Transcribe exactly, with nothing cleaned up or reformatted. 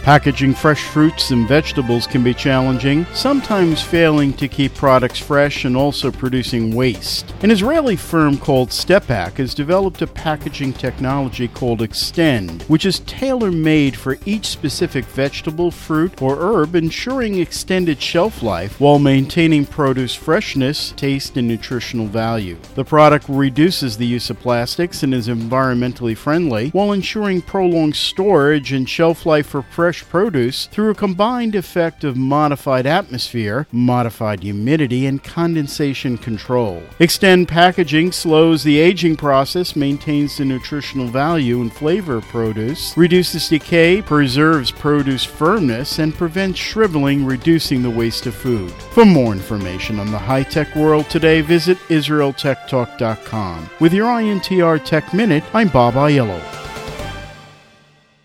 Packaging fresh fruits and vegetables can be challenging, sometimes failing to keep products fresh and also producing waste. An Israeli firm called Stepak has developed a packaging technology called Extend, which is tailor-made for each specific vegetable, fruit, or herb, ensuring extended shelf life while maintaining produce freshness, taste, and nutritional value. The product reduces the use of plastics and is environmentally friendly while ensuring prolonged storage and shelf life for fresh produce through a combined effect of modified atmosphere, modified humidity, and condensation control. Extend packaging slows the aging process, maintains the nutritional value and flavor of produce, reduces decay, preserves produce firmness, and prevents shriveling, reducing the waste of food. For more information on the high-tech world today, visit Israel Tech Talk dot com. With your I N T R Tech Minute, I'm Bob Aiello.